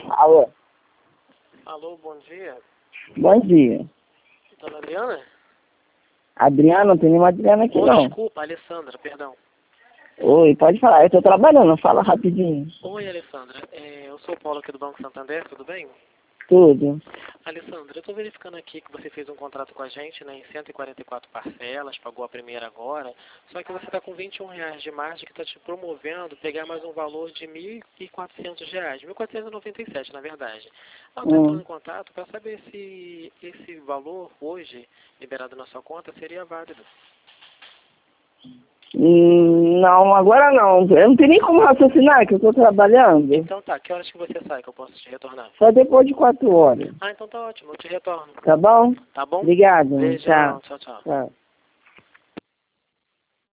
Alô? Alô, bom dia. Bom dia. Dona Adriana? Adriana, não tem nenhuma Adriana aqui não. Desculpa, Alessandra, perdão. Oi, pode falar, eu tô trabalhando, fala rapidinho. Oi, Alessandra. Eu sou o Paulo aqui do Banco Santander, tudo bem? Tudo. Alessandra, eu estou verificando aqui que você fez um contrato com a gente, né, em 144 parcelas, pagou a primeira agora, só que você está com R$ 21 de margem que está te promovendo pegar mais um valor de R$ 1.400, 1.497 na verdade. Eu estou entrando em contato para saber se esse valor hoje, liberado na sua conta, seria válido. Não, agora não. Eu não tenho nem como raciocinar, que eu tô trabalhando. Então tá, que horas que você sai que eu posso te retornar? Só depois de 4 horas. Ah, então tá ótimo, eu te retorno. Tá bom? Tá bom? Obrigado. Beijão, tchau, tchau. Tchau.